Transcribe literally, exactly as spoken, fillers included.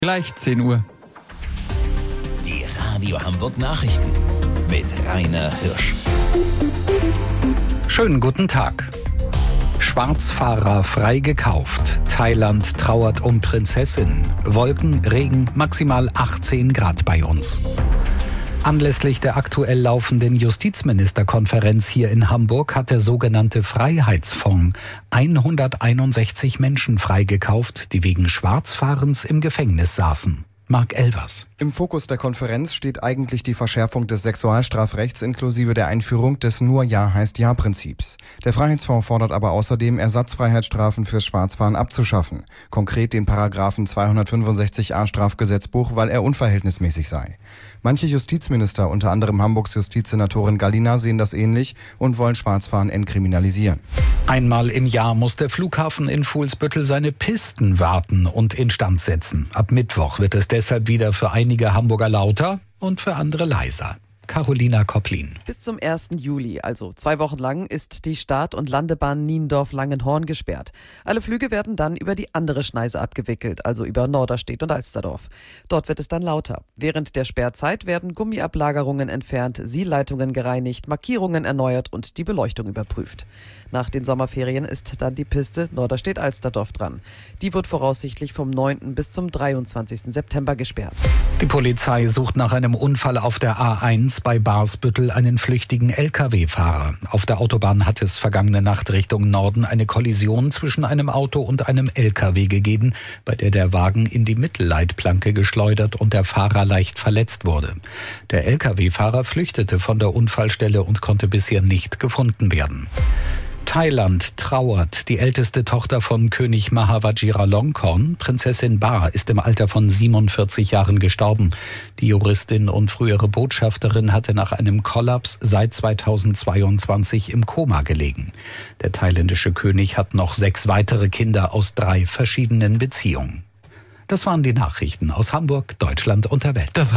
Gleich zehn Uhr. Die Radio Hamburg Nachrichten mit Rainer Hirsch. Schönen guten Tag. Schwarzfahrer freigekauft. Thailand trauert um Prinzessin. Wolken, Regen, maximal achtzehn Grad bei uns. Anlässlich der aktuell laufenden Justizministerkonferenz hier in Hamburg hat der sogenannte Freiheitsfonds hunderteinundsechzig Menschen freigekauft, die wegen Schwarzfahrens im Gefängnis saßen. Marc Elvers. Im Fokus der Konferenz steht eigentlich die Verschärfung des Sexualstrafrechts inklusive der Einführung des Nur-Ja-heißt-Ja-Prinzips. Der Freiheitsfonds fordert aber außerdem, Ersatzfreiheitsstrafen fürs Schwarzfahren abzuschaffen. Konkret den Paragraphen zweihundertfünfundsechzig a Strafgesetzbuch, weil er unverhältnismäßig sei. Manche Justizminister, unter anderem Hamburgs Justizsenatorin Gallina, sehen das ähnlich und wollen Schwarzfahren entkriminalisieren. Einmal im Jahr muss der Flughafen in Fuhlsbüttel seine Pisten warten und instand setzen. Ab Mittwoch wird es deshalb wieder für einige Hamburger lauter und für andere leiser. Carolina Kopplin. Bis zum ersten Juli, also zwei Wochen lang, ist die Start- und Landebahn Niendorf-Langenhorn gesperrt. Alle Flüge werden dann über die andere Schneise abgewickelt, also über Norderstedt und Alsterdorf. Dort wird es dann lauter. Während der Sperrzeit werden Gummiablagerungen entfernt, Sielleitungen gereinigt, Markierungen erneuert und die Beleuchtung überprüft. Nach den Sommerferien ist dann die Piste Norderstedt-Alsterdorf dran. Die wird voraussichtlich vom neunten bis zum dreiundzwanzigsten September gesperrt. Die Polizei sucht nach einem Unfall auf der A eins bei Barsbüttel einen flüchtigen L K W-Fahrer. Auf der Autobahn hat es vergangene Nacht Richtung Norden eine Kollision zwischen einem Auto und einem L K W gegeben, bei der der Wagen in die Mittelleitplanke geschleudert und der Fahrer leicht verletzt wurde. Der L K W-Fahrer flüchtete von der Unfallstelle und konnte bisher nicht gefunden werden. Thailand trauert. Die älteste Tochter von König Maha Vajiralongkorn, Prinzessin Ba, ist im Alter von siebenundvierzig Jahren gestorben. Die Juristin und frühere Botschafterin hatte nach einem Kollaps seit zweitausendzweiundzwanzig im Koma gelegen. Der thailändische König hat noch sechs weitere Kinder aus drei verschiedenen Beziehungen. Das waren die Nachrichten aus Hamburg, Deutschland und der Welt. Das